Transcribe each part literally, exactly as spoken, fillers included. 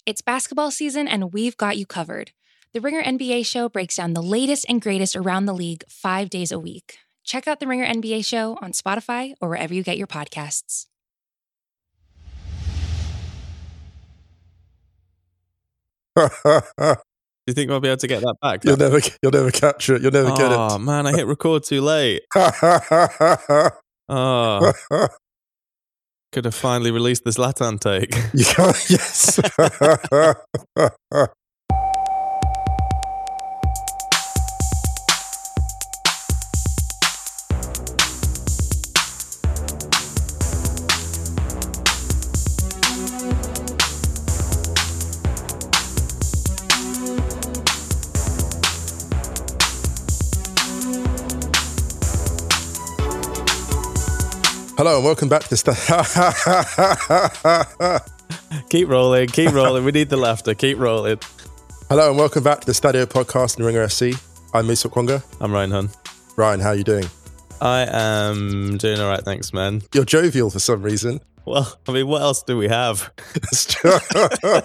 It's basketball season, and we've got you covered. The Ringer N B A Show breaks down the latest and greatest around the league five days a week. Check out The Ringer N B A Show on Spotify or wherever you get your podcasts. Do you think we'll be able to get that back? You'll never, you'll never capture it. You'll never oh, get it. Oh man, I hit record too late. Oh, could have finally released this Latan take. You can't. Yes. Hello and welcome back to the st- Keep rolling, keep rolling. We need the laughter. Keep rolling. Hello and welcome back to the Stadio podcast in Ringer F C. I'm Musa Kwonga. I'm Ryan Hunn. Ryan, how are you doing? I am doing all right, thanks, man. You're jovial for some reason. Well, I mean, what else do we have? Oh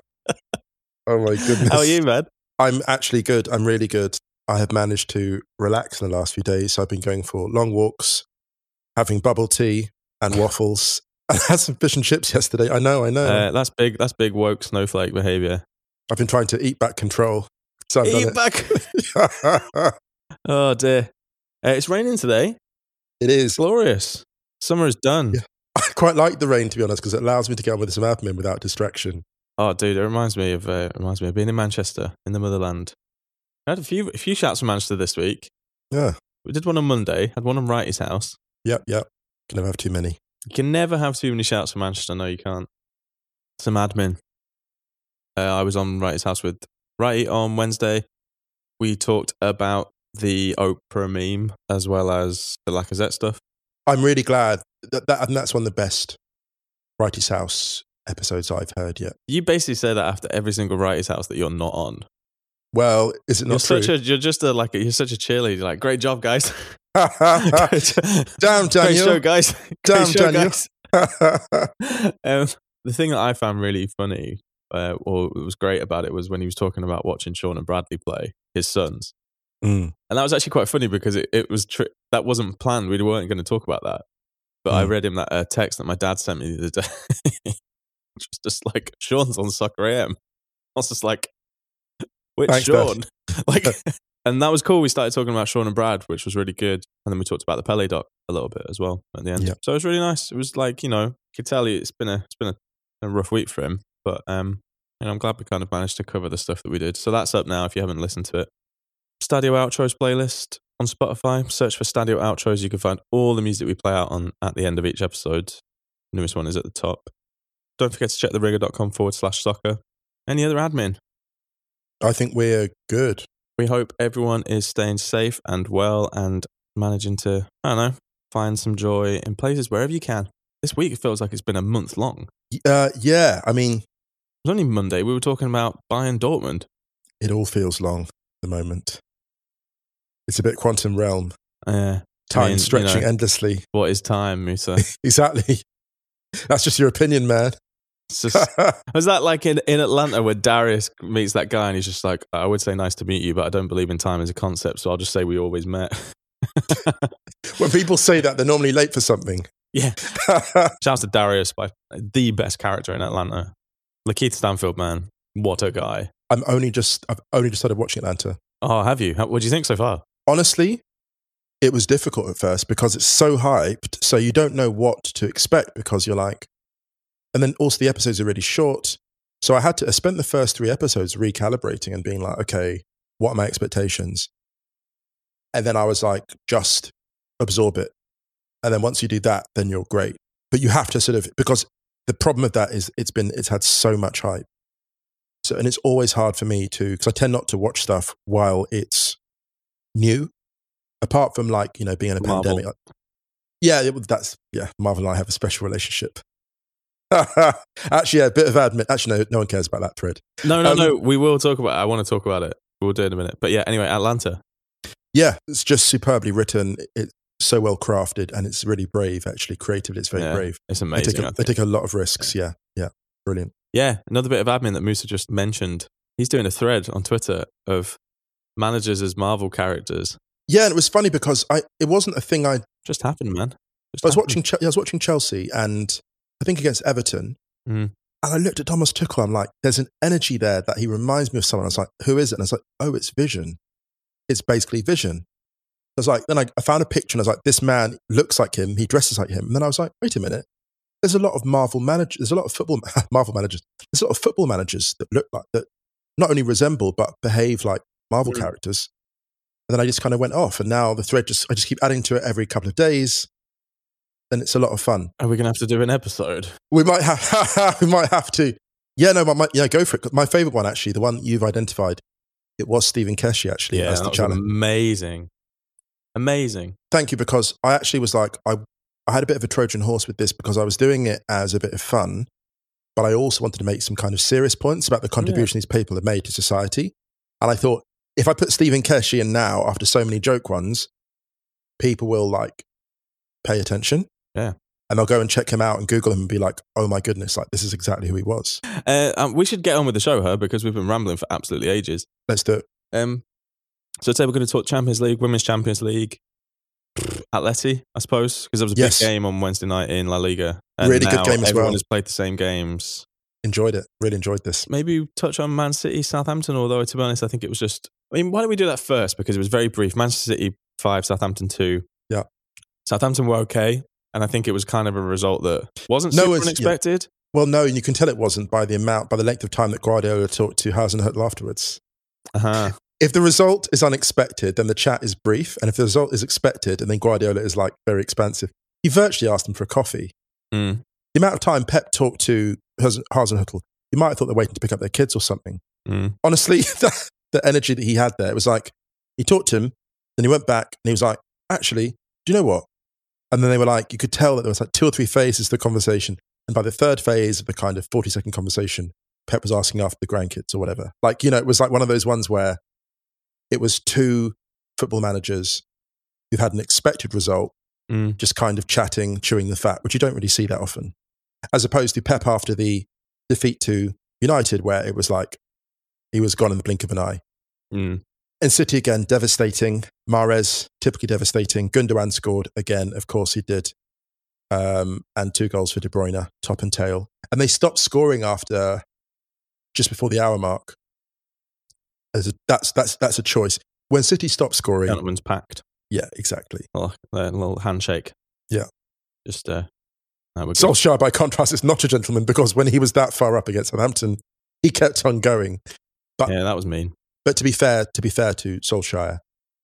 my goodness. How are you, man? I'm actually good. I'm really good. I have managed to relax in the last few days. So I've been going for long walks, having bubble tea and waffles. I had some fish and chips yesterday. I know, I know. Uh, that's big. That's big woke snowflake behavior. I've been trying to eat back control. So I've eat done back. it. Oh dear. Uh, it's raining today. It is. Glorious. Summer is done. Yeah. I quite like the rain, to be honest, because it allows me to get on with some admin without distraction. Oh, dude, it reminds me of uh, it reminds me of being in Manchester, in the motherland. I had a few a few shouts from Manchester this week. Yeah. We did one on Monday. Had one on Wrighty's house. Yep, yep. Can never have too many. You can never have too many shouts from Manchester. No, you can't. Some admin. Uh, I was on Wrighty's house with Wrighty on Wednesday. We talked about the Oprah meme as well as the Lacazette stuff. I'm really glad that, that and that's one of the best Wrighty's House episodes I've heard yet. You basically say that after every single Wrighty's house that you're not on. Well, is it not you're true? Such a, you're just a, like a, you're such a cheerleader. You're like, great job, guys. Damn, Daniel. Great show, guys. Damn, Great show, Daniel. guys. um, the thing that I found really funny, uh, or it was great about it, was when he was talking about watching Sean and Bradley play, his sons. Mm. And that was actually quite funny because it, it was tri- that wasn't planned. We weren't going to talk about that. But mm. I read him that uh, text that my dad sent me the other day. Which was just like, Sean's on Soccer A M. I was just like, which Thanks, Sean? like, and that was cool. We started talking about Sean and Brad, which was really good. And then we talked about the Pele doc a little bit as well at the end. Yep. So it was really nice. It was like, you know, you could tell you it's been a it's been a, a rough week for him. But um, you know, I'm glad we kind of managed to cover the stuff that we did. So that's up now if you haven't listened to it. Stadio Outros playlist on Spotify. Search for Stadio Outros. You can find all the music we play out on at the end of each episode. The newest one is at the top. Don't forget to check the ringer.com forward slash soccer. Any other admin? I think we're good. We hope everyone is staying safe and well and managing to, I don't know, find some joy in places wherever you can. This week it feels like it's been a month long. Uh, yeah, I mean... It was only Monday. We were talking about Bayern Dortmund. It all feels long at the moment. It's a bit quantum realm. Uh, time I mean, stretching you know, endlessly. What is time, Musa? Exactly. That's just your opinion, man. Just, was that like in, in Atlanta where Darius meets that guy and he's just like, I would say nice to meet you, but I don't believe in time as a concept, so I'll just say we always met. When people say that, they're normally late for something. Yeah. Shout out to Darius, by the best character in Atlanta. Lakeith Stanfield, man. What a guy. I'm only just, I've only just started watching Atlanta. Oh, have you? What do you think so far? Honestly, it was difficult at first because it's so hyped, so you don't know what to expect because you're like, and then also the episodes are really short. So I had to, I spent the first three episodes recalibrating and being like, okay, what are my expectations? And then I was like, just absorb it. And then once you do that, then you're great. But you have to sort of, because the problem with that is it's been, it's had so much hype. So, and it's always hard for me to, because I tend not to watch stuff while it's new, apart from like, you know, being in a Marvel. pandemic. Yeah, it, that's, yeah, Marvel and I have a special relationship. Actually, yeah, a bit of admin. Actually, no, no one cares about that thread. No, no, um, no. We will talk about it. I want to talk about it. We'll do it in a minute. But yeah, anyway, Atlanta. Yeah, it's just superbly written. It's so well crafted and it's really brave, actually. Creatively, it's very yeah, brave. It's They amazing. take, a, they take a lot of risks. Yeah, yeah, brilliant. Yeah, another bit of admin that Musa just mentioned. He's doing a thread on Twitter of managers as Marvel characters. Yeah, and it was funny because I it wasn't a thing I just happened, man. Just I was happened. watching. I was watching Chelsea, and I think against Everton, mm. and I looked at Thomas Tuchel. I'm like, there's an energy there that he reminds me of someone. I was like, who is it? And I was like, oh, it's Vision. It's basically Vision. I was like, then I, I found a picture, and I was like, this man looks like him. He dresses like him. And then I was like, wait a minute. There's a lot of Marvel managers. There's a lot of football Marvel managers. There's a lot of football managers that look like that, not only resemble but behave like Marvel mm. characters. And then I just kind of went off, and now the thread just I just keep adding to it every couple of days, and it's a lot of fun. Are we gonna have to do an episode? We might have. we might have to. Yeah, no, my, my, yeah, go for it. My favorite one, actually, the one you've identified, it was Stephen Keshi. Actually, yeah, as the that was challenge. Amazing, amazing. Thank you, because I actually was like, I I had a bit of a Trojan horse with this because I was doing it as a bit of fun, but I also wanted to make some kind of serious points about the contribution yeah. these people have made to society, and I thought, if I put Stephen Keshi in now after so many joke ones, people will like pay attention. Yeah. And they'll go and check him out and Google him and be like, oh my goodness, like this is exactly who he was. Uh, um, we should get on with the show, huh? Because we've been rambling for absolutely ages. Let's do it. Um, so today we're going to talk Champions League, Women's Champions League, Atleti, I suppose, because there was a yes. big game on Wednesday night in La Liga. And really good game as everyone well. has played the same games. Enjoyed it. Really enjoyed this. Maybe touch on Man City, Southampton, although to be honest, I think it was just... I mean, why don't we do that first? Because it was very brief. Manchester City five, Southampton two. Yeah. Southampton were okay, and I think it was kind of a result that wasn't no, super unexpected. Yeah. Well, no, and you can tell it wasn't by the amount, by the length of time that Guardiola talked to Hasenhüttl afterwards. Uh-huh. If the result is unexpected, then the chat is brief, and if the result is expected, and then Guardiola is like very expansive, he virtually asked him for a coffee. Mm. The amount of time Pep talked to Hasenhüttl, you might have thought they're waiting to pick up their kids or something. Mm. Honestly, the, the energy that he had there, it was like, he talked to him, then he went back, and he was like, actually, do you know what? And then they were like, you could tell that there was like two or three phases to the conversation. And by the third phase of the kind of forty second conversation, Pep was asking after the grandkids or whatever. Like, you know, it was like one of those ones where it was two football managers who've had an expected result, mm. just kind of chatting, chewing the fat, which you don't really see that often. As opposed to Pep after the defeat to United, where it was like, he was gone in the blink of an eye. Mm. And City again, devastating. Mahrez, typically devastating. Gundogan scored again, of course he did. Um, and two goals for De Bruyne, top and tail. And they stopped scoring after, just before the hour mark. As a, that's, that's, that's a choice. When City stopped scoring... Gentleman's pact. Yeah, exactly. A little, a little handshake. Yeah. Just... Uh, Solskjaer, by contrast, is not a gentleman because when he was that far up against Southampton, he kept on going. But, yeah, that was mean. But to be fair, to be fair to Solskjaer,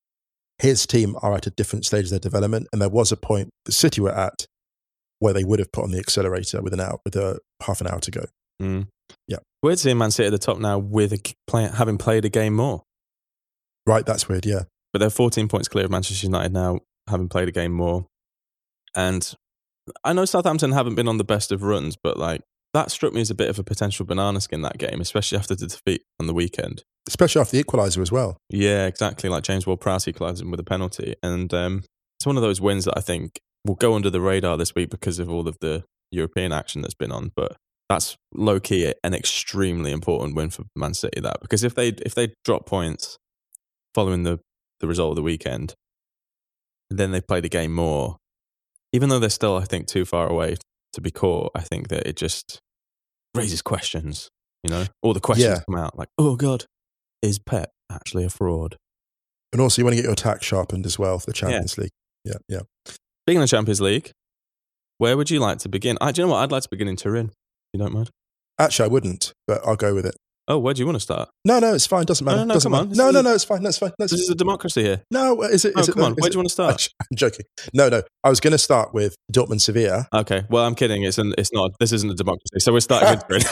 his team are at a different stage of their development, and there was a point the City were at where they would have put on the accelerator with an hour, with a half an hour to go. Mm. Yeah, weird seeing Man City at the top now with a play, having played a game more. Right, that's weird. Yeah, but they're fourteen points clear of Manchester United now, having played a game more, and. I know Southampton haven't been on the best of runs, but like that struck me as a bit of a potential banana skin, that game, especially after the defeat on the weekend. Especially after the equaliser as well. Yeah, exactly. Like James Ward-Prowse equalised him with a penalty. And um, it's one of those wins that I think will go under the radar this week because of all of the European action that's been on. But that's low-key an extremely important win for Man City, that. Because if they if they drop points following the, the result of the weekend, and then they play the game more, even though they're still, I think, too far away to be caught, I think that it just raises questions, you know? All the questions yeah. come out like, oh, God, is Pep actually a fraud? And also you want to get your attack sharpened as well for the Champions yeah. League. Yeah, yeah. Speaking of Champions League, where would you like to begin? I, do you know what? I'd like to begin in Turin, if you don't mind. Actually, I wouldn't, but I'll go with it. Oh, where do you want to start? No, no, it's fine. Doesn't matter. No, no, no doesn't come matter. on. No, this no, is, no, it's fine. That's fine. That's this is a democracy here. No, is it? Oh, is it come on. is Where it, do you want to start? I'm joking. No, no. I was going to start with Dortmund Sevilla. Okay. Well, I'm kidding. It's an, It's not. This isn't a democracy. So we're starting with Turin.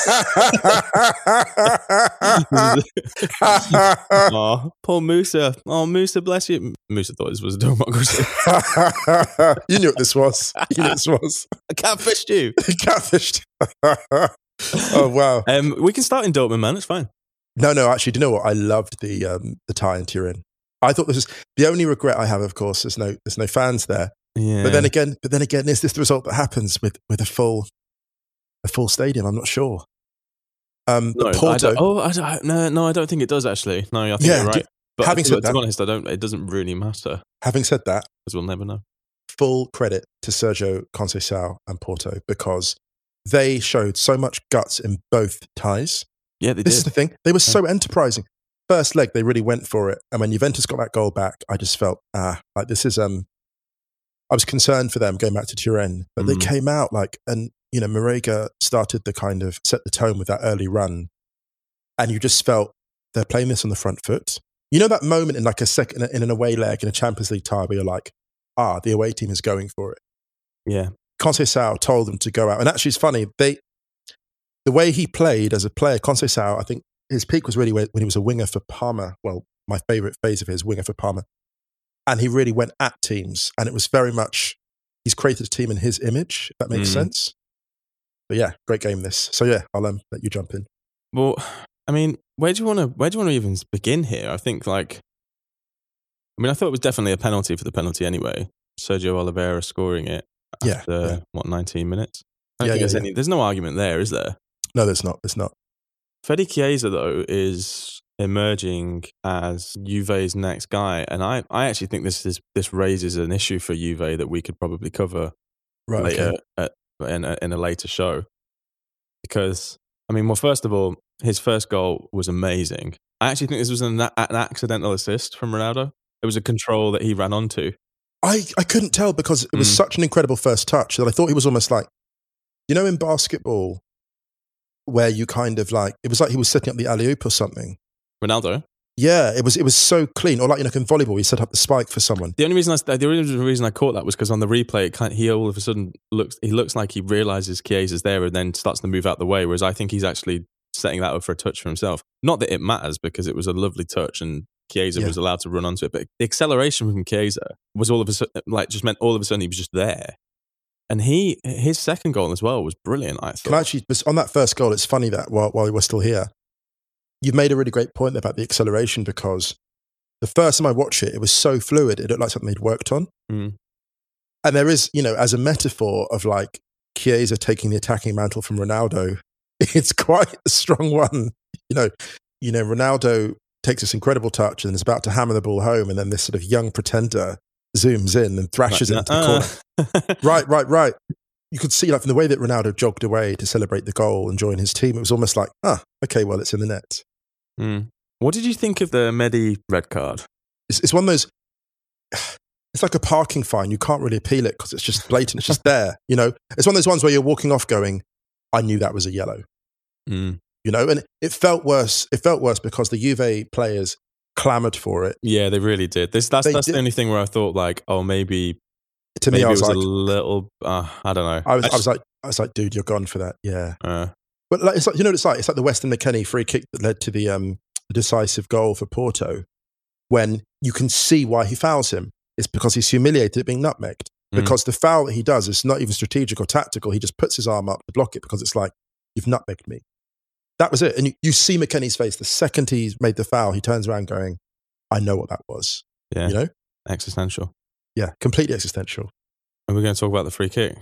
Oh, poor Musa. Oh, Musa, bless you. Musa thought this was a democracy. You knew what this was. You knew what this was. I catfished you. Catfished. Oh, wow. Um, we can start in Dortmund, man. It's fine. No, no, actually, do you know what? I loved the um, the tie in Turin. I thought this was the only regret I have. Of course, there's no there's no fans there. Yeah. But then again, but then again, is this the result that happens with with a full a full stadium? I'm not sure. Um, No, but I Porto, don't, oh, I don't, no, no, I don't think it does actually. No, I think Yeah, you're right. d- But having to, said to that- be honest, I don't. It doesn't really matter having said that, because we'll never know. full credit to Sergio Conceição and Porto because they showed so much guts in both ties. Yeah, they This did. is the thing. They were so enterprising. First leg, they really went for it. And when Juventus got that goal back, I just felt, ah, like this is, um, I was concerned for them going back to Turin, but Mm. they came out like, and, you know, Marega started the kind of set the tone with that early run. And you just felt they're playing this on the front foot. You know, that moment in like a second, in an away leg in a Champions League tie where you're like, ah, the away team is going for it. Yeah. Conceição told them to go out. And actually, it's funny. They, the way he played as a player, Conceição, I think his peak was really when he was a winger for Parma. Well, my favourite phase of his, winger for Parma. And he really went at teams. And it was very much, he's created a team in his image, if that makes Mm. sense. But yeah, great game this. So yeah, I'll um, let you jump in. Well, I mean, where do you want to where do you want to even begin here? I think like, I mean, I thought it was definitely a penalty for the penalty anyway. Sergio Oliveira scoring it Yeah, after yeah. what nineteen minutes. I don't Yeah, think yeah, there's yeah. any. There's no argument there, is there? No, there's not. There's not. Fede Chiesa though is emerging as Juve's next guy, and I, I actually think this is this raises an issue for Juve that we could probably cover Right. later Okay. at, in, a, in a later show. Because I mean, well, first of all, his first goal was amazing. I actually think this was an, an accidental assist from Ronaldo. It was a control that he ran onto. I, I couldn't tell because it was Mm. such an incredible first touch that I thought he was almost like, you know, in basketball, where you kind of like, it was like he was setting up the alley-oop or something. Ronaldo. Yeah, it was it was so clean. Or like, you know, in volleyball, he set up the spike for someone. The only reason I the only reason I caught that was because on the replay, it kind he all of a sudden looks he looks like he realizes Chiesa's there and then starts to move out the way. Whereas I think he's actually setting that up for a touch for himself. Not that it matters because it was a lovely touch and Chiesa Yeah. was allowed to run onto it. But the acceleration from Chiesa was all of a sudden like just meant all of a sudden he was just there. And he his second goal as well was brilliant. I thought. Can I actually, on that first goal, it's funny that while, while we're still here, you've made a really great point about the acceleration because the first time I watched it, it was so fluid. It looked like something they'd worked on. Mm. And there is, you know, as a metaphor of like Chiesa taking the attacking mantle from Ronaldo, it's quite a strong one. You know, you know, Ronaldo takes this incredible touch and is about to hammer the ball home, and then this sort of young pretender zooms in and thrashes it into the corner. uh, Right, right, right. You could see, like, from the way that Ronaldo jogged away to celebrate the goal and join his team, it was almost like, ah, okay, well, it's in the net. mm. What did you think of the Mehdi red card? It's, it's one of those, it's like a parking fine. You can't really appeal it because it's just blatant. It's just there, you know? It's one of those ones where you're walking off going, I knew that was a yellow, Mm. you know? And it felt worse. It felt worse because the Juve players clamoured for it. Yeah, they really did. This that's They that's did. the only thing where I thought like, oh, maybe To me, maybe I it was was like, a little. Uh, I don't know. I was, I just- was like, I was like, dude, you're gone for that. Yeah. uh, But like, it's like, you know what it's like? It's like the Weston McKennie free kick that led to the um, decisive goal for Porto, when you can see why he fouls him. It's because he's humiliated at being nutmegged. Mm. Because the foul that he does is not even strategic or tactical. He just puts his arm up to block it because it's like, you've nutmegged me. That was it. And you, you see McKennie's face. The second he's made the foul, he turns around going, I know what that was. yeah, You know? existential. Yeah, completely existential. And we're going to talk about the free kick.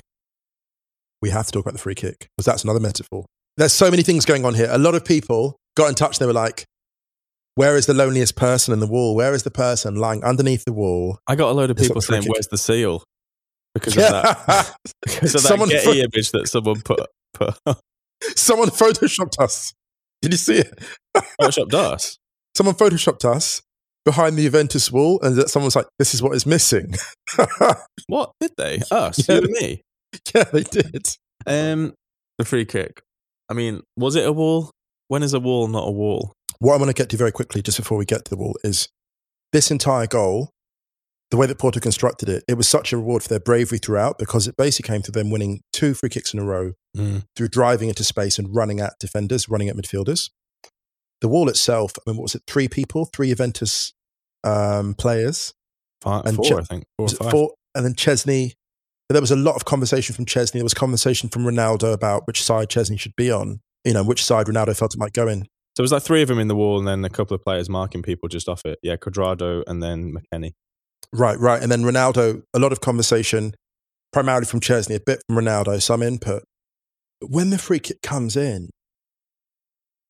We have to talk about the free kick because that's another metaphor. There's so many things going on here. A lot of people got in touch. They were like, where is the loneliest person in the wall? Where is the person lying underneath the wall? I got a load of It's people not free saying, kick. "Where's the seal?" Because of that. Because of that Someone Getty pho- image that someone put put Someone photoshopped us. Did you see it? photoshopped us. Someone photoshopped us behind the Juventus wall, and that someone's like, this is what is missing. What did they? Us, Yeah. you and me. Yeah, they did. Um, the free kick. I mean, was it a wall? When is a wall not a wall? What I want to get to very quickly, just before we get to the wall, is this entire goal, the way that Porto constructed it, it was such a reward for their bravery throughout because it basically came to them winning two free kicks in a row Mm. through driving into space and running at defenders, running at midfielders. The wall itself, I mean, what was it? Three people, three Juventus um, players. Five, And four, Che- I think. Four or Was it five. four? And then Chesney. There was a lot of conversation from Chesney. There was conversation from Ronaldo about which side Chesney should be on. You know, which side Ronaldo felt it might go in. So it was like three of them in the wall and then a couple of players marking people just off it. Yeah, Cuadrado and then McKennie. Right, right. And then Ronaldo, a lot of conversation, primarily from Chesney, a bit from Ronaldo, some input. But when the free kick comes in,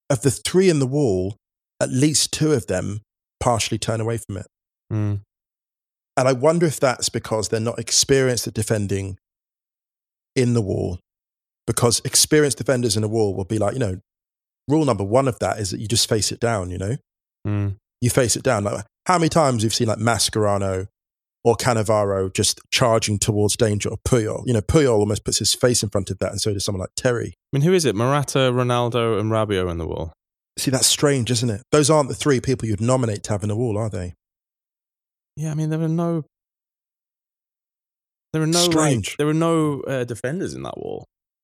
of the three in the wall, at least two of them partially turn away from it. Mm. And I wonder if that's because they're not experienced at defending in the wall. Because experienced defenders in a wall will be like, you know, rule number one of that is that you just face it down, you know? Mm. You face it down. Like, how many times you've seen like Mascherano or Cannavaro just charging towards danger, or Puyol? You know, Puyol almost puts his face in front of that, and so does someone like Terry. I mean, who is it? Morata, Ronaldo and Rabiot in the wall. See, that's strange, isn't it? Those aren't the three people you'd nominate to have in the wall, are they? Yeah, I mean, there are no... There are no, Strange. Like, there are no uh, defenders in that wall.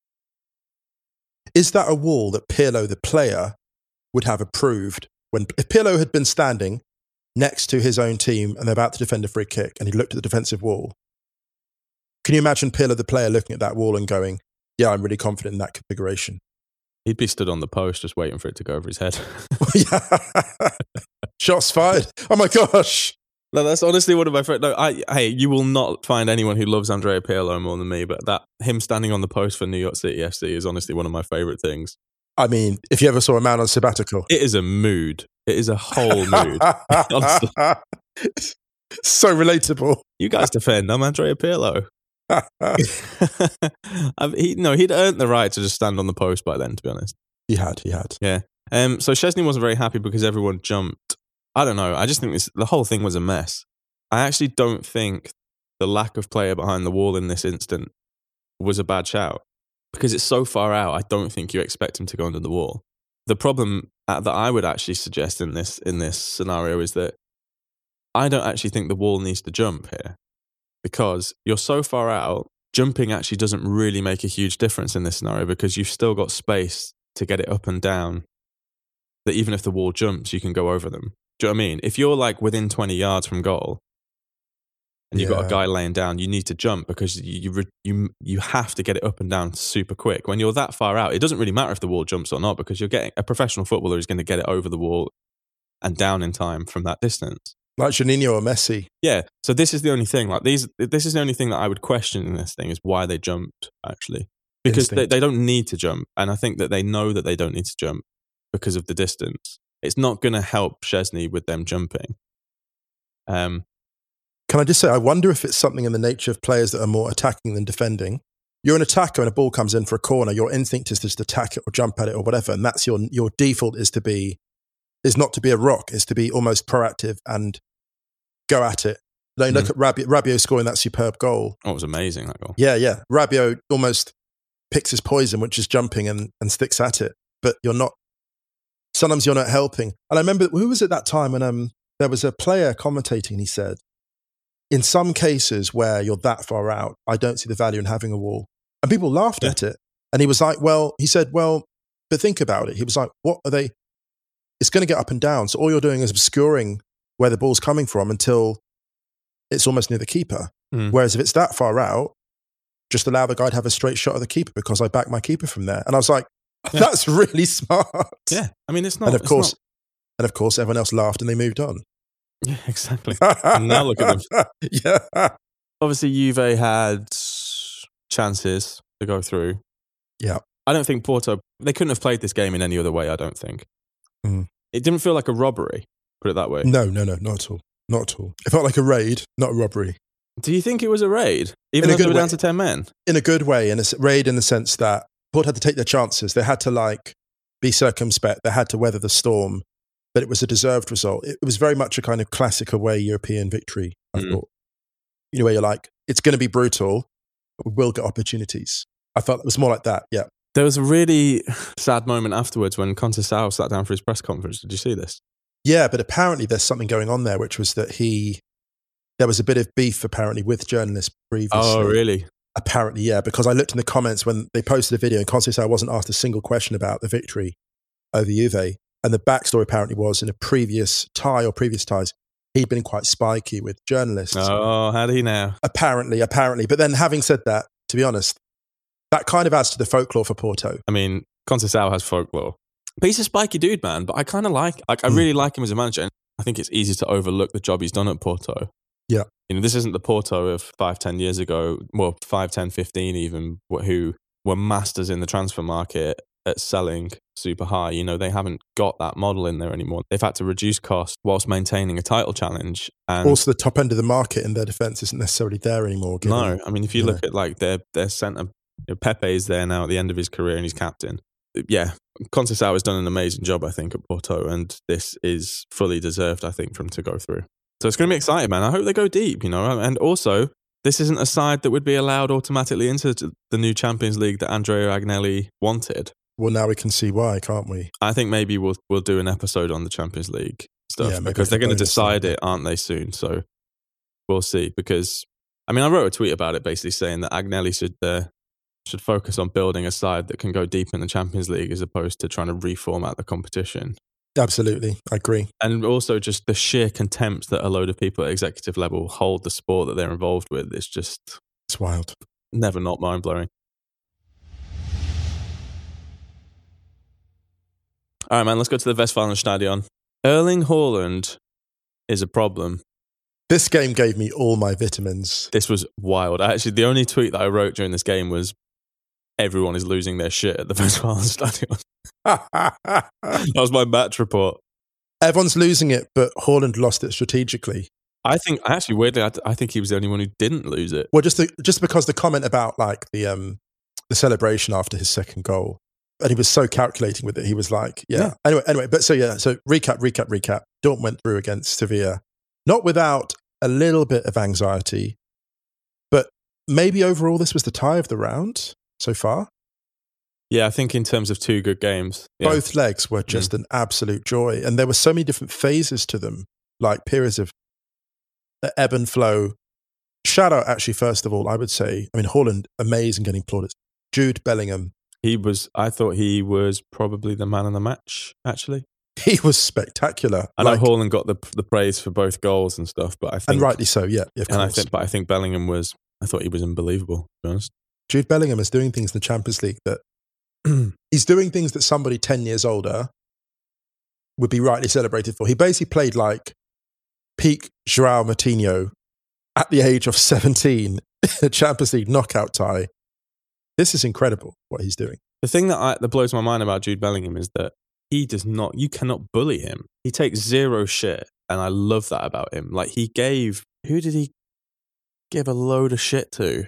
Is that a wall that Pirlo, the player, would have approved? When if Pirlo had been standing next to his own team and they're about to defend a free kick and he looked at the defensive wall, can you imagine Pirlo, the player, looking at that wall and going, yeah, I'm really confident in that configuration? He'd be stood on the post just waiting for it to go over his head. Shots fired. Oh my gosh. No, that's honestly one of my favorite. No, I, hey, you will not find anyone who loves Andrea Pirlo more than me, but that him standing on the post for New York City F C is honestly one of my favorite things. I mean, if you ever saw a man on sabbatical. It is a mood. It is a whole mood. Honestly. So relatable. You guys defend. I'm Andrea Pirlo. he, no, he'd earned the right to just stand on the post by then, to be honest. He had, he had. Yeah. Um. So Szczesny wasn't very happy because everyone jumped. I don't know. I just think this, the whole thing was a mess. I actually don't think the lack of player behind the wall in this instant was a bad shout. Because it's so far out, I don't think you expect him to go under the wall. The problem that I would actually suggest in this in this scenario is that I don't actually think the wall needs to jump here. Because you're so far out, jumping actually doesn't really make a huge difference in this scenario because you've still got space to get it up and down, that even if the wall jumps, you can go over them. Do you know what I mean? If you're like within twenty yards from goal and you've yeah. got a guy laying down, you need to jump because you, you you you have to get it up and down super quick. When you're that far out, it doesn't really matter if the wall jumps or not because you're getting a professional footballer is going to get it over the wall and down in time from that distance. Like Juninho or Messi. Yeah. So this is the only thing. Like these, this is the only thing that I would question in this thing is why they jumped actually, because they, they don't need to jump, and I think that they know that they don't need to jump because of the distance. It's not going to help Szczesny with them jumping. Um, Can I just say, I wonder if it's something in the nature of players that are more attacking than defending. You're an attacker and a ball comes in for a corner. Your instinct is to just attack it or jump at it or whatever. And that's your your default is to be, is not to be a rock, is to be almost proactive and go at it. Like, mm-hmm. Look at Rabiot, Rabiot scoring that superb goal. Oh, it was amazing, that goal. Yeah, yeah. Rabiot almost picks his poison, which is jumping and, and sticks at it. But you're not, sometimes you're not helping. And I remember, who was it that time when um, there was a player commentating, he said, in some cases where you're that far out, I don't see the value in having a wall. And people laughed yeah. at it. And he was like, well, he said, well, but think about it. He was like, what are they? It's going to get up and down. So all you're doing is obscuring where the ball's coming from until it's almost near the keeper. Mm. Whereas if it's that far out, just allow the guy to have a straight shot at the keeper because I back my keeper from there. And I was like, yeah. That's really smart. Yeah. I mean, it's not. And of course, not... and of course, everyone else laughed and they moved on. Yeah, exactly. And now look at them. Yeah. Obviously, Juve had chances to go through. Yeah. I don't think Porto, they couldn't have played this game in any other way, I don't think. Mm. It didn't feel like a robbery, put it that way. No, no, no, not at all. Not at all. It felt like a raid, not a robbery. Do you think it was a raid? Even though they were down to ten men? In a good way, in a raid in the sense that Porto had to take their chances. They had to like be circumspect. They had to weather the storm. But it was a deserved result. It was very much a kind of classic away European victory, I mm. thought. You know, where you're like, it's going to be brutal, but we will get opportunities. I felt it was more like that, yeah. There was a really sad moment afterwards when Conceição sat down for his press conference. Did you see this? Yeah, but apparently there's something going on there, which was that he, there was a bit of beef apparently with journalists previously. Oh, really? Apparently, yeah, because I looked in the comments when they posted a video and Conceição wasn't asked a single question about the victory over Juve. And the backstory apparently was in a previous tie or previous ties, he'd been quite spiky with journalists. Oh, how did he now? Apparently, apparently. But then having said that, to be honest, that kind of adds to the folklore for Porto. I mean, Conceição has folklore. But he's a spiky dude, man. But I kind of like, like I really mm. like him as a manager. And I think it's easy to overlook the job he's done at Porto. Yeah. You know, this isn't the Porto of five, ten years ago, well, five, ten, fifteen even, who were masters in the transfer market at selling super high. You know, they haven't got that model in there anymore. They've had to reduce cost whilst maintaining a title challenge. And also, the top end of the market in their defence isn't necessarily there anymore. Given, no, I mean, if you, you look know. at like their their centre, you know, Pepe's there now at the end of his career and he's captain. Yeah, Conceição has done an amazing job, I think, at Porto, and this is fully deserved, I think, for him to go through. So it's going to be exciting, man. I hope they go deep, you know, and also this isn't a side that would be allowed automatically into the new Champions League that Andrea Agnelli wanted. Well, now we can see why, can't we? I think maybe we'll we'll do an episode on the Champions League stuff yeah, because they're going to decide it, aren't they, soon? So we'll see. Because I mean, I wrote a tweet about it, basically saying that Agnelli should uh, should focus on building a side that can go deep in the Champions League as opposed to trying to reformat the competition. Absolutely, I agree. And also, just the sheer contempt that a load of people at executive level hold the sport that they're involved with is just it's wild. Never not mind blowing. All right, man, let's go to the Westfalenstadion. Erling Haaland is a problem. This game gave me all my vitamins. This was wild. Actually, the only tweet that I wrote during this game was, everyone is losing their shit at the Westfalenstadion. That was my match report. Everyone's losing it, but Haaland lost it strategically. I think, actually, weirdly, I, I think he was the only one who didn't lose it. Well, just the, just because the comment about like the um, the celebration after his second goal, and he was so calculating with it. He was like, yeah. yeah. Anyway, anyway, but so yeah, so recap, recap, recap. Dortmund went through against Sevilla, not without a little bit of anxiety, but maybe overall this was the tie of the round so far. Yeah, I think in terms of two good games. Yeah. Both legs were just mm. an absolute joy. And there were so many different phases to them, like periods of ebb and flow. Shout out, actually, first of all, I would say, I mean, Haaland, amazing getting plaudits. Jude Bellingham. He was, I thought he was probably the man of the match, actually. He was spectacular. I know like, Haaland got the the praise for both goals and stuff, but I think... And rightly so, yeah, of and course. I think, but I think Bellingham was, I thought he was unbelievable, to be honest. Jude Bellingham is doing things in the Champions League that he's doing things that somebody ten years older would be rightly celebrated for. He basically played like peak Joao Moutinho at the age of seventeen in a Champions League knockout tie. This is incredible what he's doing. The thing that, I, that blows my mind about Jude Bellingham is that he does not, you cannot bully him. He takes zero shit. And I love that about him. Like he gave, who did he give a load of shit to?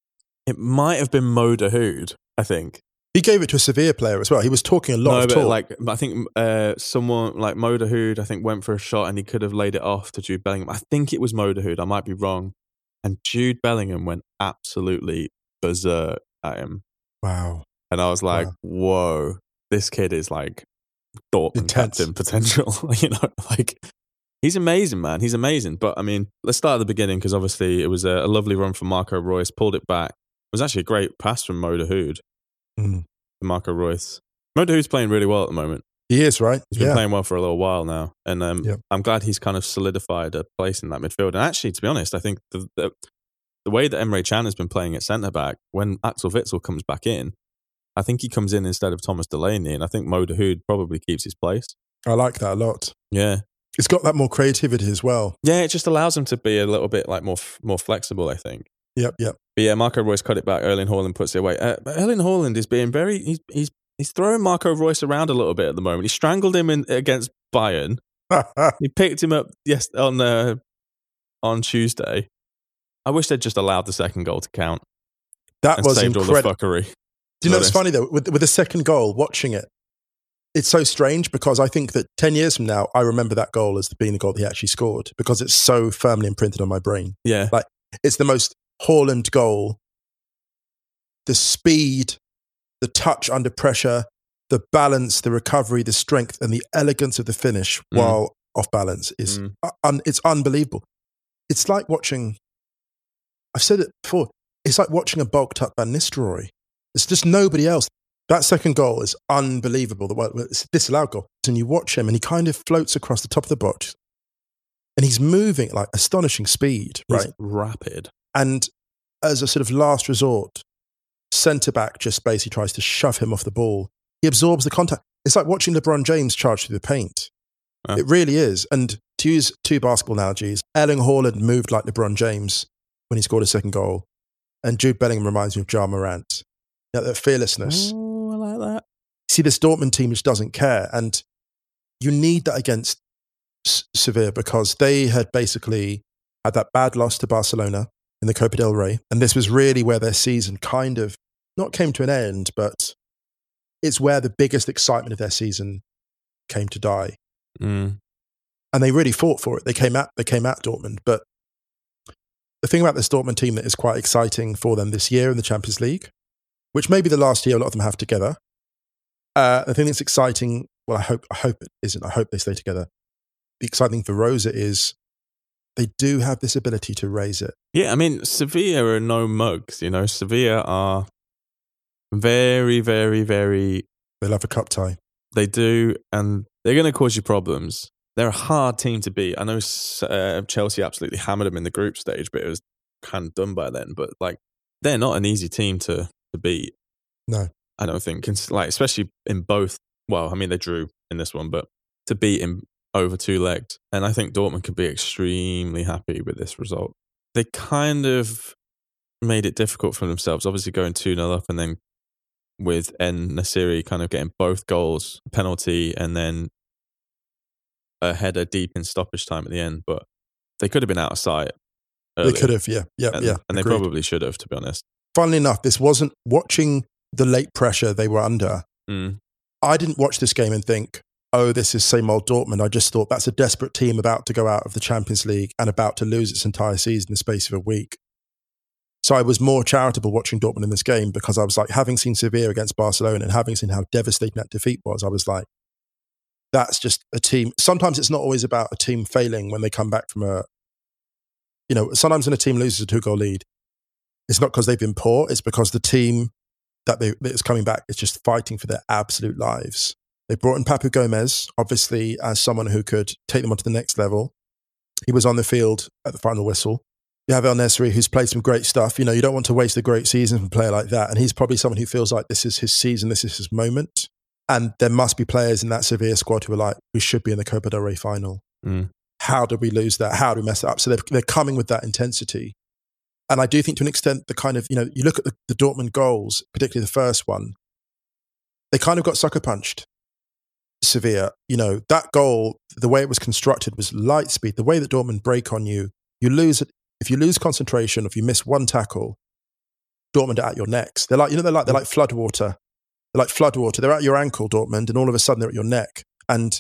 It might have been Mo Dahoud, I think. He gave it to a Sevilla player as well. He was talking a lot no, of but talk. Like, I think uh, someone like Mo Dahoud, I think, went for a shot and he could have laid it off to Jude Bellingham. I think it was Mo Dahoud. I might be wrong. And Jude Bellingham went absolutely berserk at him. Wow. And I was like, wow. Whoa, this kid is like Dortmund captain potential. You know, like he's amazing, man. He's amazing. But I mean, let's start at the beginning because obviously it was a, a lovely run from Marco Reus, pulled it back. It was actually a great pass from Mo Dahoud. Mm. Marco Reus. Mo Dahoud's playing really well at the moment. He is, right? He's been yeah. playing well for a little while now. And um, yep. I'm glad he's kind of solidified a place in that midfield. And actually, to be honest, I think the, the, the way that Emre Can has been playing at centre-back, when Axel Witsel comes back in, I think he comes in instead of Thomas Delaney. And I think Mo Dahoud probably keeps his place. I like that a lot. Yeah. It's got that more creativity as well. Yeah, it just allows him to be a little bit like more more flexible, I think. Yep, yep. But yeah, Marco Reus cut it back. Erling Haaland puts it away. Uh, but Erling Haaland is being very... He's, he's He's throwing Marco Reus around a little bit at the moment. He strangled him in, against Bayern. He picked him up yes on uh, on Tuesday. I wish they'd just allowed the second goal to count. That and was saved incredible. all the fuckery. Do you know what's funny though? With, with the second goal, watching it, it's so strange because I think that ten years from now, I remember that goal as being the goal that he actually scored because it's so firmly imprinted on my brain. Yeah. Like, it's the most Haaland goal. The speed, the touch under pressure, the balance, the recovery, the strength, and the elegance of the finish mm. while off balance is mm. un, it's unbelievable. It's like watching, I've said it before, it's like watching a bulked up Van Nistelrooy. There's just nobody else. That second goal is unbelievable. It's a disallowed goal. And you watch him and he kind of floats across the top of the box and he's moving at like astonishing speed, he's right? Rapid. And as a sort of last resort, centre-back just basically tries to shove him off the ball. He absorbs the contact. It's like watching LeBron James charge through the paint. Oh. It really is. And to use two basketball analogies, Erling Haaland moved like LeBron James when he scored a second goal. And Jude Bellingham reminds me of Ja Morant. Yeah, that fearlessness. Oh, I like that. see this Dortmund team which doesn't care. And you need that against S- Sevilla because they had basically had that bad loss to Barcelona in the Copa del Rey. And this was really where their season kind of not came to an end, but it's where the biggest excitement of their season came to die. Mm. And they really fought for it. They came at they came at Dortmund. But the thing about this Dortmund team that is quite exciting for them this year in the Champions League, which may be the last year a lot of them have together. Uh, the thing that's exciting, well, I hope I hope it isn't. I hope they stay together. The exciting thing for Rosa is they do have this ability to raise it. Yeah, I mean, Sevilla are no mugs. You know, Sevilla are very, very, very. They love a cup tie. They do, and they're going to cause you problems. They're a hard team to beat. I know uh, Chelsea absolutely hammered them in the group stage, but it was kind of done by then. But like, they're not an easy team to, to beat. No, I don't think. Like, especially in both. Well, I mean, they drew in this one, but to beat him over two legs, and I think Dortmund could be extremely happy with this result. They kind of made it difficult for themselves. Obviously, going two nil up, and then with En Nesyri kind of getting both goals, penalty, and then a header deep in stoppage time at the end, but they could have been out of sight earlier. They could have, yeah, yeah, and, yeah. And agreed. They probably should have, to be honest. Funnily enough, this wasn't watching the late pressure they were under. Mm. I didn't watch this game and think, oh, this is same old Dortmund. I just thought that's a desperate team about to go out of the Champions League and about to lose its entire season in the space of a week. So I was more charitable watching Dortmund in this game because I was like, having seen Sevilla against Barcelona and having seen how devastating that defeat was, I was like, that's just a team. Sometimes it's not always about a team failing when they come back from a, you know, sometimes when a team loses a two-goal lead, it's not because they've been poor. It's because the team that, they, that is coming back is just fighting for their absolute lives. They brought in Papu Gomez, obviously, as someone who could take them onto the next level. He was on the field at the final whistle. You have El Nesyri, who's played some great stuff. You know, you don't want to waste a great season from a player like that. And he's probably someone who feels like this is his season, this is his moment. And there must be players in that Sevilla squad who are like, we should be in the Copa del Rey final. Mm. How did we lose that? How did we mess it up? So they're, they're coming with that intensity. And I do think to an extent, the kind of, you know, you look at the, the Dortmund goals, particularly the first one, they kind of got sucker punched. Sevilla, you know, that goal, the way it was constructed was light speed. The way that Dortmund break on you, you lose it. If you lose concentration, if you miss one tackle, Dortmund are at your necks. They're like, you know, they're like, they're like floodwater. They're like floodwater. They're at your ankle, Dortmund, and all of a sudden they're at your neck. And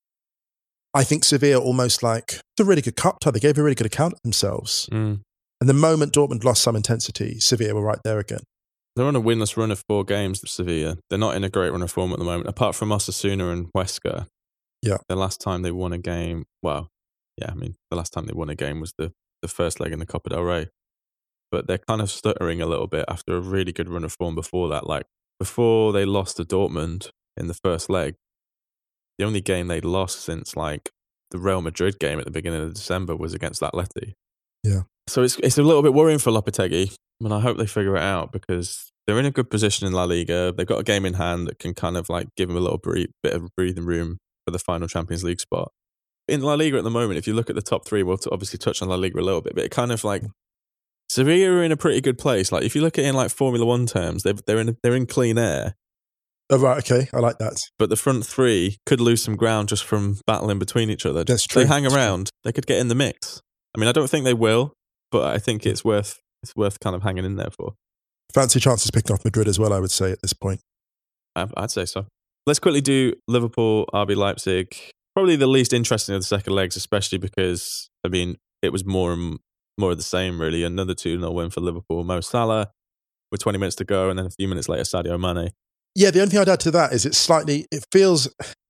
I think Sevilla almost like, it's a really good cup tie. They gave a really good account of themselves. Mm. And the moment Dortmund lost some intensity, Sevilla were right there again. They're on a winless run of four games, Sevilla. They're not in a great run of form at the moment, apart from Osasuna and Huesca. Yeah. The last time they won a game, well, yeah, I mean, the last time they won a game was the, the first leg in the Copa del Rey. But they're kind of stuttering a little bit after a really good run of form before that. Like, before they lost to Dortmund in the first leg, the only game they'd lost since, like, the Real Madrid game at the beginning of December was against Atleti. Yeah. So it's it's a little bit worrying for Lopetegui, and I hope they figure it out because they're in a good position in La Liga. They've got a game in hand that can kind of like give them a little breathe, bit of breathing room for the final Champions League spot. In La Liga at the moment, if you look at the top three, we'll obviously touch on La Liga a little bit, but it kind of like Sevilla are in a pretty good place. Like if you look at it in like Formula One terms, they've, they're in they're in clean air. Oh, right, okay, I like that. But the front three could lose some ground just from battling between each other. That's true. They hang That's around, they could get in the mix. I mean, I don't think they will, but I think it's worth it's worth kind of hanging in there for. Fancy chances picking off Madrid as well, I would say, at this point. I'd say so. Let's quickly do Liverpool, R B Leipzig. Probably the least interesting of the second legs, especially because, I mean, it was more and more of the same, really. Another two nil win for Liverpool. Mo Salah with twenty minutes to go, and then a few minutes later, Sadio Mane. Yeah, the only thing I'd add to that is it's slightly, it feels,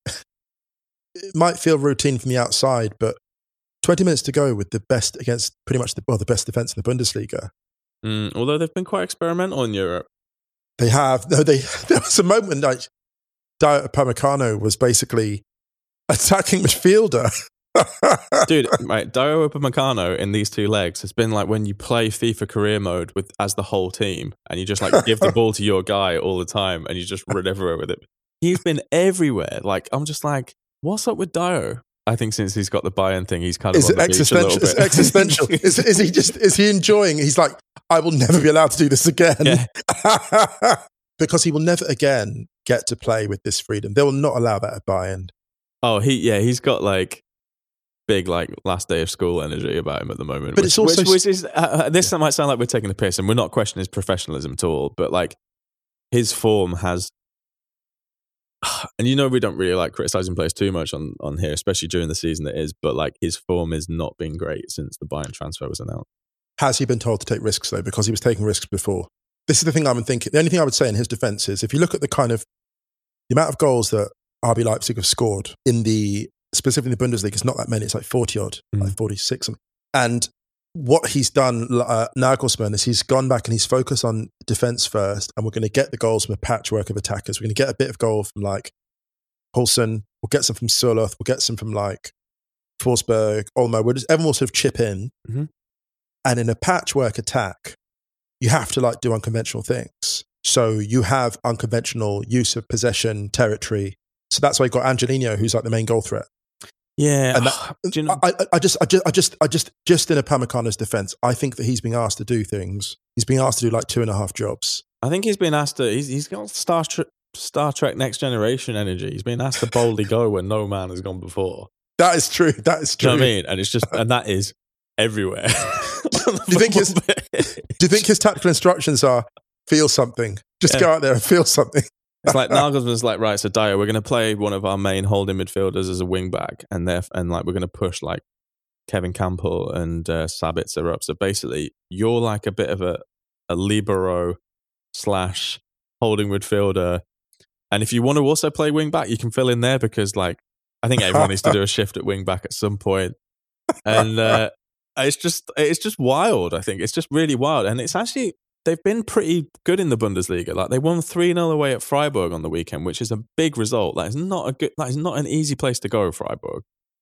it might feel routine from the outside, but twenty minutes to go with the best against pretty much the, well, the best defence in the Bundesliga. Mm, although they've been quite experimental in Europe. They have. No, they. There was a moment like Dayot Upamecano was basically attacking midfielder. Dude, right, Dayot Upamecano in these two legs has been like when you play FIFA career mode with as the whole team and you just like give the ball to your guy all the time and you just run everywhere with it. He's been everywhere. Like, I'm just like, what's up with Dayot? I think since he's got the Bayern thing, he's kind of is on it the existential? beach a little Is bit. existential? is, is he just? Is he enjoying? He's like, I will never be allowed to do this again, Yeah. because he will never again get to play with this freedom. They will not allow that at Bayern. Oh, he yeah, he's got like big like last day of school energy about him at the moment. But which, it's also which, which is uh, this yeah. might sound like we're taking the piss, and we're not questioning his professionalism at all. But like his form has, and you know we don't really like criticizing players too much on on here, especially during the season it is. But like his form has not been great since the Bayern transfer was announced. Has he been told to take risks though? Because he was taking risks before. This is the thing I'm thinking. The only thing I would say in his defence is if you look at the kind of the amount of goals that R B Leipzig have scored in the specifically in the Bundesliga, it's not that many. It's like forty odd, mm. like forty-six. And what he's done, uh, Nagelsmann, is he's gone back and he's focused on defence first, and we're going to get the goals from a patchwork of attackers. We're going to get a bit of goal from like Poulsen. We'll get some from Sörloth. We'll get some from like Forsberg, Olmo. We'll just everyone will sort of chip in. Mm-hmm. And in a patchwork attack, you have to like do unconventional things. So you have unconventional use of possession, territory. So that's why you got Angelino, who's like the main goal threat. Yeah, and that, do you know? I, I just, I just, I just, I just, just in Upamecano's defense, I think that he's being asked to do things. He's being asked to do like two and a half jobs. I think he's been asked to. He's, he's got Star Trek, Star Trek Next Generation energy. He's been asked to boldly go where no man has gone before. That is true. That is true. Do you know what I mean? And it's just, and that is everywhere. do you think his do you think his tactical instructions are feel something? Just yeah. go out there and feel something. It's like Nagelsmann's like, right, so Dyer, we're going to play one of our main holding midfielders as a wing back, and they and like we're going to push like Kevin Campbell and uh, Sabitzer up. So basically, you're like a bit of a a libero slash holding midfielder, and if you want to also play wing back, you can fill in there because like I think everyone needs to do a shift at wing back at some point, and. Uh, It's just it's just wild, I think. It's just really wild. And it's actually, they've been pretty good in the Bundesliga. Like they won three nil away at Freiburg on the weekend, which is a big result. That is not a good that is not an easy place to go, Freiburg.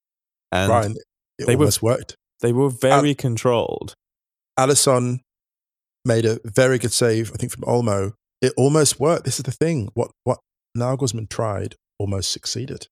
And Ryan, it they almost were, worked. They were very Al- controlled. Alisson made a very good save, I think, from Olmo. It almost worked. This is the thing. What what Nagelsmann tried almost succeeded.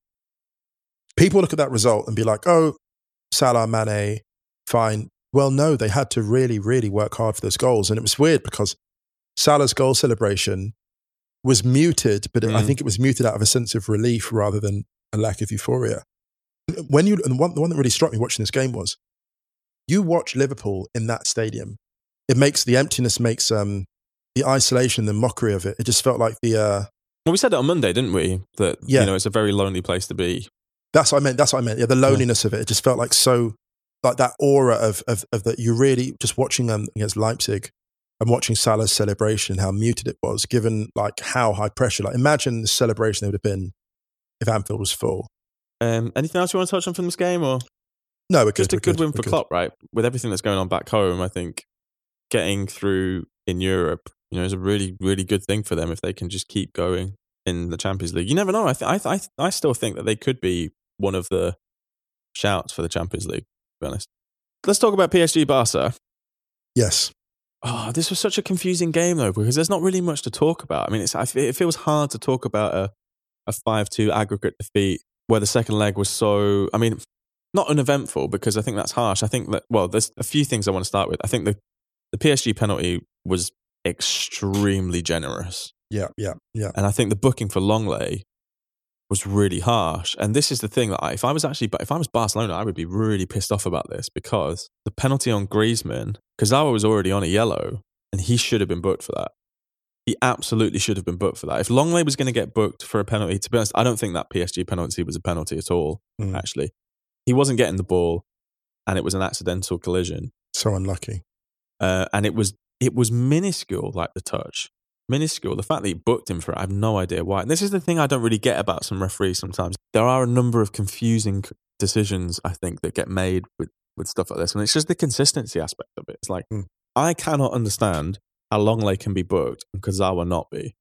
People look at that result and be like, oh, Salah, Mane, fine. Well, no, they had to really, really work hard for those goals. And it was weird because Salah's goal celebration was muted, but mm. I think it was muted out of a sense of relief rather than a lack of euphoria. When you, and one, the one that really struck me watching this game was, you watch Liverpool in that stadium, it makes, the emptiness makes um, the isolation, the mockery of it. It just felt like the... Uh, well, we said it on Monday, didn't we? That, yeah. you know, it's a very lonely place to be. That's what I meant. That's what I meant. Yeah, the loneliness yeah. of it. It just felt like so... like that aura of, of, of that you really just watching them against Leipzig and watching Salah's celebration, how muted it was, given like how high pressure. Like imagine the celebration there would have been if Anfield was full. Um, anything else you want to touch on from this game, or no? We're just good, a good we're win good, for Klopp, right? With everything that's going on back home, I think getting through in Europe, you know, is a really really good thing for them if they can just keep going in the Champions League. You never know. I th- I th- I still think that they could be one of the shouts for the Champions League. To be honest. Let's talk about P S G Barca. Yes. Oh, this was such a confusing game though, because there's not really much to talk about. I mean, it's, it feels hard to talk about a, a five two aggregate defeat where the second leg was so, I mean, not uneventful because I think that's harsh. I think that, well, there's a few things I want to start with. I think the, the P S G penalty was extremely generous. Yeah, yeah, yeah. And I think the booking for Longley was really harsh. And this is the thing that I, if I was actually, if I was Barcelona, I would be really pissed off about this because the penalty on Griezmann, Kurzawa was already on a yellow and he should have been booked for that. He absolutely should have been booked for that. If Longley was going to get booked for a penalty, to be honest, I don't think that P S G penalty was a penalty at all, mm. actually. He wasn't getting the ball and it was an accidental collision. So unlucky. Uh, and it was, it was minuscule, like the touch. Minuscule. The fact that he booked him for it, I have no idea why. And this is the thing I don't really get about some referees sometimes. There are a number of confusing decisions, I think, that get made with, with stuff like this. And it's just the consistency aspect of it. It's like, mm. I cannot understand how Longley can be booked and Kurzawa not be.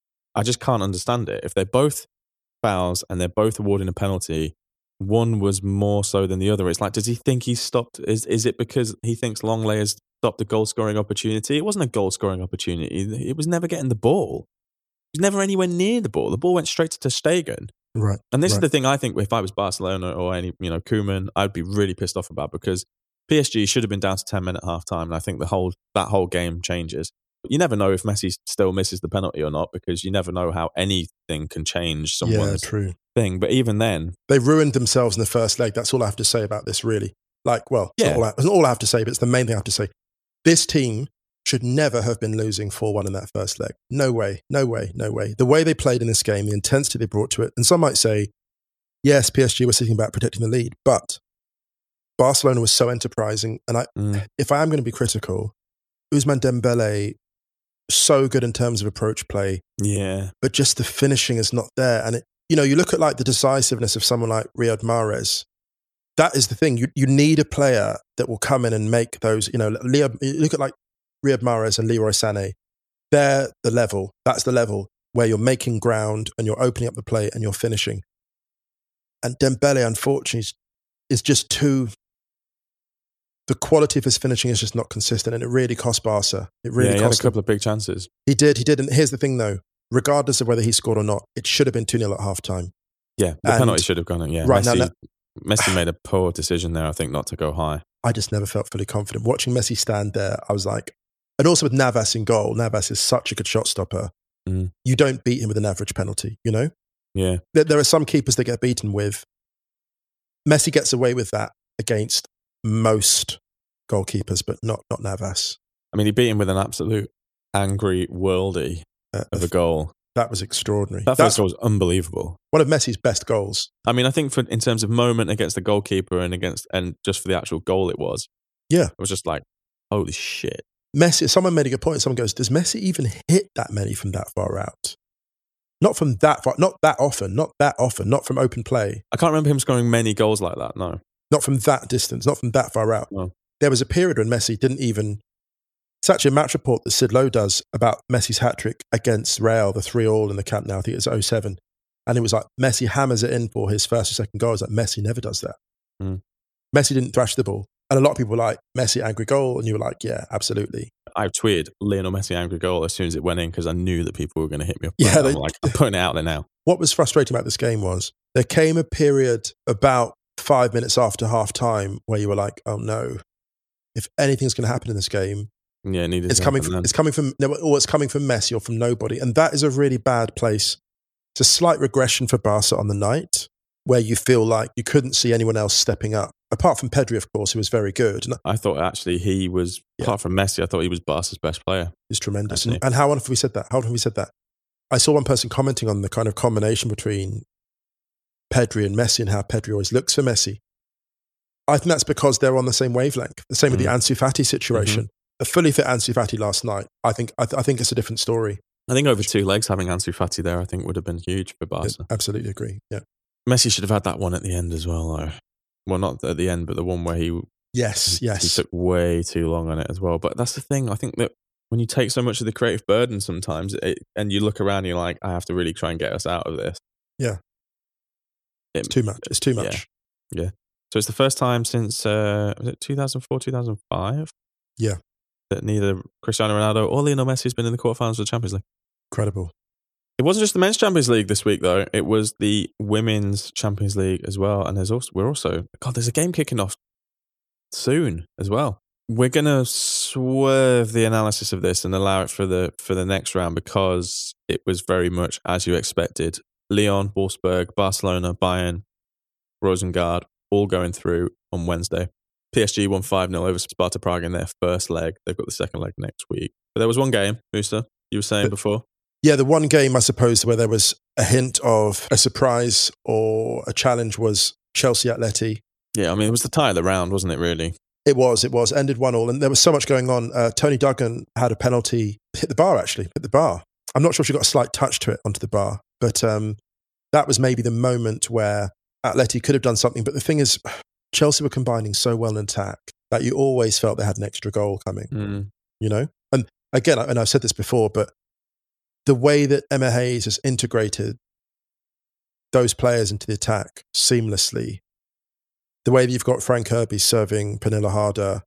I just can't understand it. If they're both fouls and they're both awarding a penalty, one was more so than the other. It's like, does he think he's stopped? Is is it because he thinks Longley has stopped a goal-scoring opportunity? It wasn't a goal-scoring opportunity. It was never getting the ball. He was never anywhere near the ball. The ball went straight to Ter Stegen. Right. And this right. is the thing I think if I was Barcelona or any, you know, Koeman, I'd be really pissed off about because P S G should have been down to ten men at half-time. And I think the whole that whole game changes. you never know if Messi still misses the penalty or not, because you never know how anything can change someone's yeah, true. thing. But even then, they ruined themselves in the first leg. That's all I have to say about this, really. Like, well, it's, Yeah. not all I, it's not all I have to say, but it's the main thing I have to say. This team should never have been losing four one in that first leg. No way, no way, no way. The way they played in this game, the intensity they brought to it, and some might say, yes, P S G was sitting back protecting the lead, but Barcelona was so enterprising. And I, mm, if I am going to be critical, Ousmane Dembele, so good in terms of approach play, yeah, but just the finishing is not there. And, it, you know, you look at like the decisiveness of someone like Riyad Mahrez. That is the thing. You you need a player that will come in and make those, you know, Leo, you look at like Riyad Mahrez and Leroy Sané. They're the level. That's the level where you're making ground and you're opening up the play and you're finishing. And Dembele, unfortunately, is, is just too... The quality of his finishing is just not consistent, and it really cost Barca. It really yeah, he had a cost couple him. of big chances. He did, he did. And here's the thing, though. Regardless of whether he scored or not, it should have been two nil at half-time. Yeah, the And- penalty should have gone in. Yeah, Right, now- Messi, now- Messi made a poor decision there, I think, not to go high. I just never felt fully confident. Watching Messi stand there, I was like... And also with Navas in goal. Navas is such a good shot stopper. Mm. You don't beat him with an average penalty, you know? Yeah, There, there are some keepers that get beaten with. Messi gets away with that against most goalkeepers, but not not Navas. I mean, he beat him with an absolute angry worldie Uh, of a goal. that was extraordinary. That That's first goal was unbelievable. one of Messi's best goals. I mean, I think for in terms of moment against the goalkeeper and against and just for the actual goal, it was. Yeah. It was just like, holy shit. Messi, someone made a good point. Someone goes, does Messi even hit that many from that far out? Not from that far, not that often, not that often, not from open play, I can't remember him scoring many goals like that. No. not from that distance, not from that far out. No. There was a period when Messi didn't even... It's actually a match report that Sid Lowe does about Messi's hat-trick against Real, the three all in the Camp Nou. I think it was oh seven. And it was like Messi hammers it in for his first or second goal. It's like Messi never does that. Mm. Messi didn't thrash the ball. And a lot of people were like, Messi angry goal. And you were like, yeah, absolutely. I tweeted Lionel Messi angry goal as soon as it went in because I knew that people were going to hit me up. Yeah, I'm they- like, I'm putting it out there now. What was frustrating about this game was there came a period about five minutes after half time where you were like, oh no, if anything's going to happen in this game, Yeah, it needed it's to coming happen from, then. it's coming from, no, or it's coming from Messi or from nobody. And that is a really bad place. It's a slight regression for Barca on the night where you feel like you couldn't see anyone else stepping up. Apart from Pedri, of course, who was very good. And I thought actually he was, Yeah. apart from Messi, I thought he was Barca's best player. is tremendous. Actually. And, and how often have we said that? How often have we said that? I saw one person commenting on the kind of combination between Pedri and Messi and how Pedri always looks for Messi. I think that's because they're on the same wavelength. The same with the Mm. Ansu Fati situation. A fully fit Ansu Fati last night, I think, I, th- I think it's a different story. I think over two legs having Ansu Fati there, I think would have been huge for Barca. Absolutely agree. Yeah. Messi should have had that one at the end as well, though. Well, not at the end, but the one where he, Yes, he yes. took way too long on it as well. But that's the thing. I think that when you take so much of the creative burden sometimes it, and you look around and you're like, I have to really try and get us out of this. Yeah. It- It's too much. It's too much. So it's the first time since, uh, was it two thousand four, two thousand five? Yeah. That neither Cristiano Ronaldo or Lionel Messi has been in the quarterfinals of the Champions League. Incredible. It wasn't just the men's Champions League this week, though. It was the women's Champions League as well. And there's also, we're also, God, there's a game kicking off soon as well. We're going to swerve the analysis of this and allow it for the for the next round because it was very much as you expected. Lyon, Wolfsburg, Barcelona, Bayern, Rosengard, all going through on Wednesday. P S G won five nil over Sparta Prague in their first leg. They've got the second leg next week. But there was one game, Musa, you were saying But- before. Yeah, the one game, I suppose, where there was a hint of a surprise or a challenge was Chelsea Atleti. Yeah, I mean, it was the tie of the round, wasn't it, really? It was, it was. Ended one all. And there was so much going on. Uh, Tony Duggan had a penalty, hit the bar, actually, hit the bar. I'm not sure she got a slight touch to it onto the bar. But um, that was maybe the moment where Atleti could have done something. But the thing is, Chelsea were combining so well in attack that you always felt they had an extra goal coming, Mm. you know? And again, and I've said this before, but the way that Emma Hayes has integrated those players into the attack seamlessly, the way that you've got Frank Kirby serving Pernilla Harder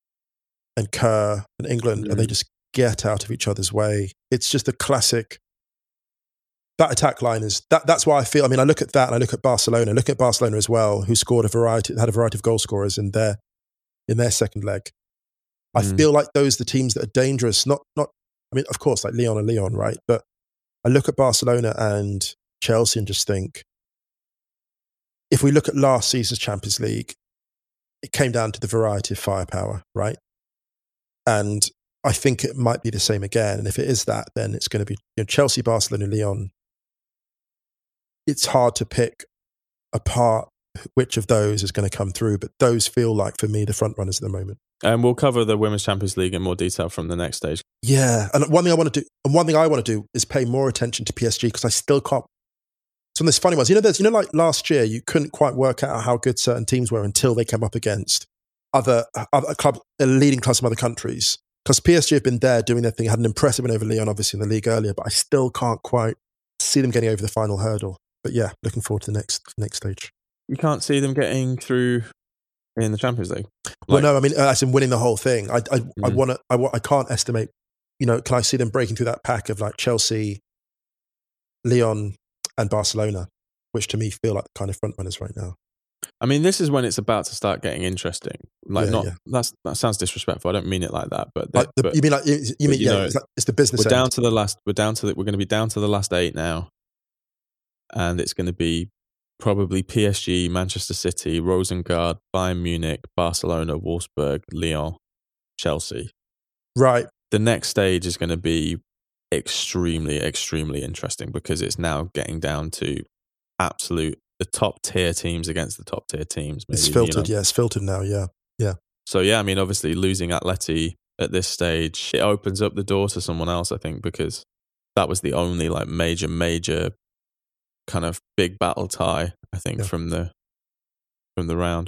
and Kerr and England, Mm. and they just get out of each other's way. It's just a classic. That attack line is that. That's why I feel. I mean, I look at that, and I look at Barcelona. I look at Barcelona as well, who scored a variety, had a variety of goal scorers in their in their second leg. I Mm. feel like those are the teams that are dangerous. Not not. I mean, of course, like Lyon and Lyon, right? But I look at Barcelona and Chelsea and just think, if we look at last season's Champions League, it came down to the variety of firepower, right? And I think it might be the same again. And if it is that, then it's going to be, you know, Chelsea, Barcelona, Lyon. It's hard to pick apart which of those is going to come through, but those feel like, for me, the front runners at the moment. And we'll cover the Women's Champions League in more detail from the next stage. Yeah, and one thing I want to do, and one thing I want to do is pay more attention to P S G, because I still can't. Some of those funny ones, you know, there's, you know, like last year, you couldn't quite work out how good certain teams were until they came up against other other clubs, leading clubs from other countries. Because P S G have been there doing their thing, had an impressive win over Lyon, obviously in the league earlier, but I still can't quite see them getting over the final hurdle. But yeah, looking forward to the next next stage. You can't see them getting through in the Champions League. Like, well, no, I mean, as in winning the whole thing. I I, mm. I want to. I, I can't estimate. You know, can I see them breaking through that pack of like Chelsea, Lyon, and Barcelona, which to me feel like the kind of front runners right now. I mean, this is when it's about to start getting interesting. Like, yeah, not yeah. that's that sounds disrespectful. I don't mean it like that. But, like the, but you mean like you mean you yeah? know, it's, like, it's the business. We're end. down to the last. We're down to the, We're going to be down to the last eight now, and it's going to be probably P S G, Manchester City, Rosengard, Bayern Munich, Barcelona, Wolfsburg, Lyon, Chelsea. Right. The next stage is going to be extremely, extremely interesting, because it's now getting down to absolute the top tier teams against the top tier teams. Maybe, it's filtered, you know? yeah. It's filtered now, yeah, yeah. So yeah, I mean, obviously losing Atleti at this stage, it opens up the door to someone else, I think, because that was the only like major, major kind of big battle tie, I think, yeah. from the from the round.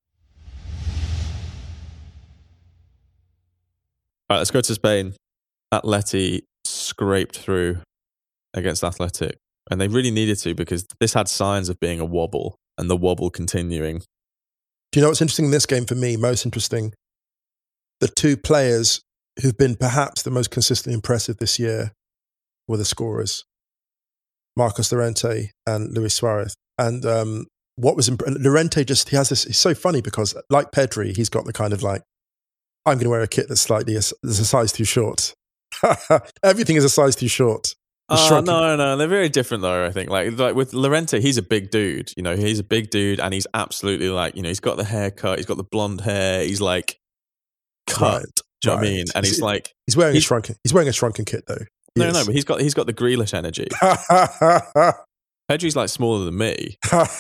All right, let's go to Spain. Atleti scraped through against Athletic, and they really needed to, because this had signs of being a wobble, and the wobble continuing. Do you know what's interesting in this game for me? Most interesting, the two players who've been perhaps the most consistently impressive this year were the scorers, Marcos Llorente and Luis Suarez. And um, what was imp- Llorente just, he has this, he's so funny because like Pedri, he's got the kind of like, I'm going to wear a kit that's slightly, a, that's a size too short. Everything is a size too short. Oh, no, no, they're very different though, I think. Like, like with Llorente, he's a big dude. You know, he's a big dude, and he's absolutely like, you know, he's got the haircut, he's got the blonde hair, he's like cut. Right, do you right. know what I mean? And he's, he's like, he's wearing he's, a shrunken. He's wearing a shrunken kit though. He no, is. no, but he's got he's got the Grealish energy. Pedri's like smaller than me.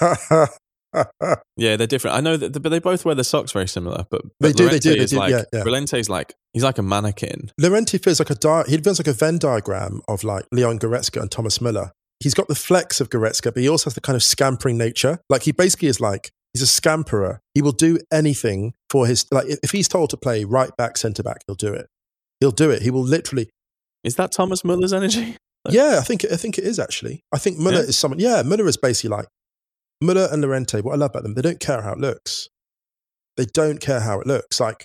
Yeah, they're different. I know that, but they both wear the socks very similar. But, but they do, Llorente they do, they is do. Like, yeah, yeah. Llorente's like he's like a mannequin. Llorente feels like a di- he feels like a Venn diagram of like Leon Goretzka and Thomas Müller. He's got the flex of Goretzka, but he also has the kind of scampering nature. Like he basically is like he's a scamperer. He will do anything for his like. If he's told to play right back, centre back, he'll do it. He'll do it. He will literally. Is that Thomas Müller's energy? Yeah, I think I think it is actually. I think Müller yeah. is someone. Yeah, Müller is basically like Müller and Llorente. What I love about them, they don't care how it looks. They don't care how it looks. Like,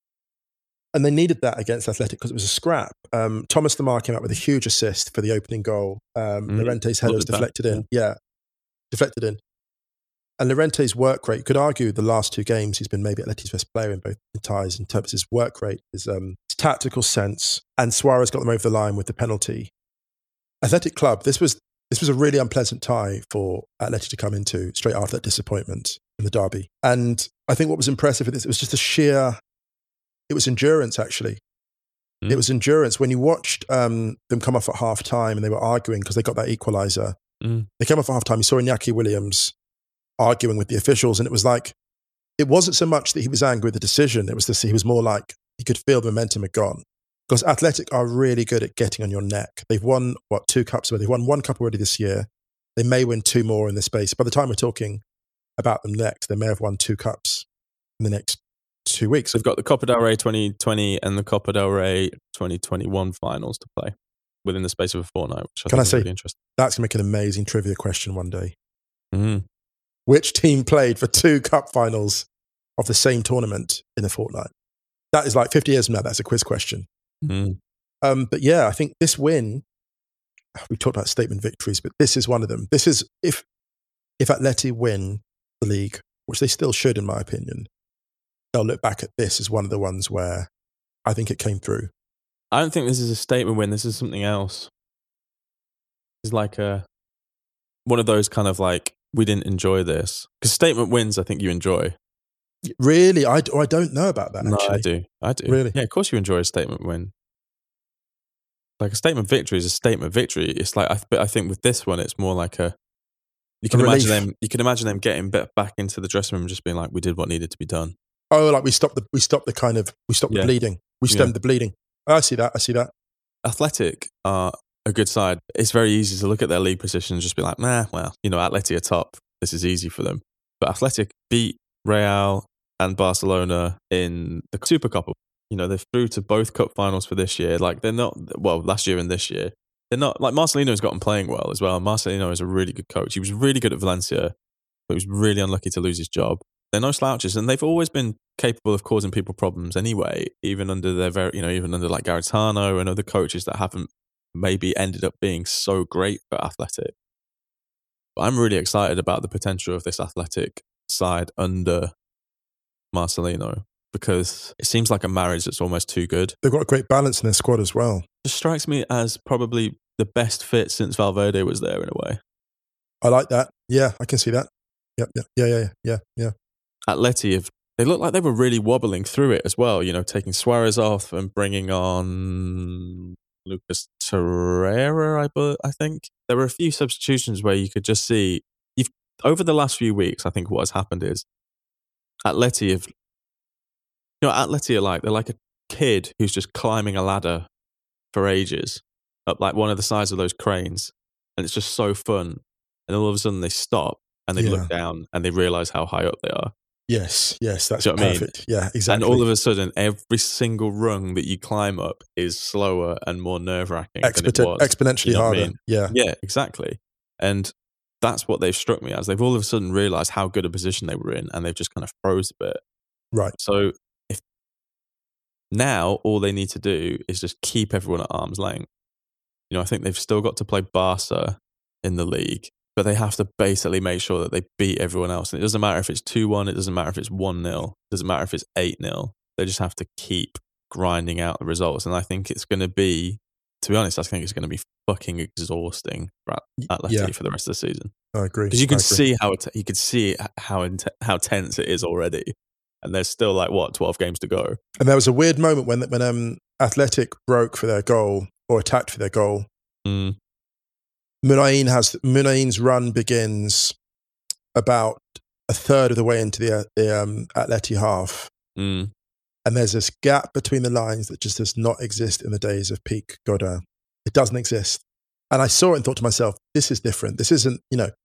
and they needed that against Athletic because it was a scrap. Um, Thomas Lemar came out with a huge assist for the opening goal. Um, mm, Llorente's header was deflected that. in. Yeah. yeah, deflected in. And Llorente's work rate, you could argue the last two games he's been maybe Atleti's best player in both ties in terms of his work rate, his, um, his tactical sense. And Suarez got them over the line with the penalty. Athletic Club, this was this was a really unpleasant tie for Atleti to come into straight after that disappointment in the derby. And I think what was impressive with this, it was just a sheer, it was endurance actually. Mm. It was endurance. When you watched um, them come off at half time and they were arguing because they got that equaliser, mm. they came off at half time, you saw Iñaki Williams arguing with the officials, and it was like, it wasn't so much that he was angry with the decision, it was this, he was more like, he could feel the momentum had gone. Because Athletic are really good at getting on your neck. They've won, what, two cups already? They've won one cup already this year. They may win two more in this space. By the time we're talking about them next, they may have won two cups in the next two weeks. They've got the Copa del Rey twenty twenty and the Copa del Rey twenty twenty-one finals to play within the space of a fortnight, which I Can think I is say, really interesting. That's going to make an amazing trivia question one day. Mm. Which team played for two cup finals of the same tournament in a fortnight? That is like fifty years from now, that's a quiz question. Mm. Um, but yeah, I think this win, we talked about statement victories, but this is one of them. This is, if if Atleti win the league, which they still should in my opinion, they'll look back at this as one of the ones where I think it came through. I don't think this is a statement win. This is something else. It's like a one of those kind of like, we didn't enjoy this. Because statement wins, I think you enjoy. Really? I, I don't know about that, No, actually. I do. I do. Really? Yeah, of course you enjoy a statement win. Like a statement victory is a statement victory. It's like, I, but I think with this one, it's more like a, you can A imagine relief. them, you can imagine them getting back into the dressing room and just being like, we did what needed to be done. Oh, like we stopped the we stopped the kind of we stopped Yeah. the bleeding. We stemmed Yeah. the bleeding. I see that. I see that. Athletic are a good side. It's very easy to look at their league position and just be like, nah, well, you know, Atleti are top. This is easy for them. But Athletic beat Real and Barcelona in the Super Cup. You know, they're through to both cup finals for this year. Like, they're not, well, last year and this year. They're not, like, Marcelino's got them playing well as well. Marcelino is a really good coach. He was really good at Valencia, but he was really unlucky to lose his job. They're no slouches, and they've always been capable of causing people problems anyway, even under their very, you know, even under like Garitano and other coaches that haven't maybe ended up being so great for Athletic. But I'm really excited about the potential of this Athletic side under Marcelino, because it seems like a marriage that's almost too good. They've got a great balance in their squad as well. It strikes me as probably the best fit since Valverde was there in a way. I like that. Yeah, I can see that. Yep, yeah, yeah, yeah, yeah, yeah. Atleti have, they look like they were really wobbling through it as well, you know, taking Suarez off and bringing on Lucas Torreira, I, bu- I think. There were a few substitutions where you could just see, you've over the last few weeks, I think what has happened is Atleti have, you know, Atleti are like, they're like a kid who's just climbing a ladder for ages up like one of the sides of those cranes, and it's just so fun. And all of a sudden they stop and they Yeah. look down and they realize how high up they are. Yes, yes, that's Do you know what I mean? perfect. Yeah, exactly. And all of a sudden, every single rung that you climb up is slower and more nerve-wracking than it Expert- was. exponentially You know what I harder. mean? Yeah. Yeah, exactly. And that's what they've struck me as. They've all of a sudden realised how good a position they were in, and they've just kind of froze a bit. Right. So if now all they need to do is just keep everyone at arm's length. You know, I think they've still got to play Barca in the league, but they have to basically make sure that they beat everyone else. And it doesn't matter if it's two one, it doesn't matter if it's one nil, it doesn't matter if it's eight nil. They just have to keep grinding out the results. And I think it's going to be, to be honest, I think it's going to be fucking exhausting for Atleti Yeah. for the rest of the season. I agree. Because you can I agree. see how it, you can see how int- how tense it is already. And there's still like, what, twelve games to go. And there was a weird moment when when um, Athletic broke for their goal or attacked for their goal. Mm. Munain has Munain's run begins about a third of the way into the, the um, Atleti half, Mm. and there's this gap between the lines that just does not exist in the days of peak Godin. It doesn't exist, and I saw it and thought to myself, "This is different. This isn't, you know,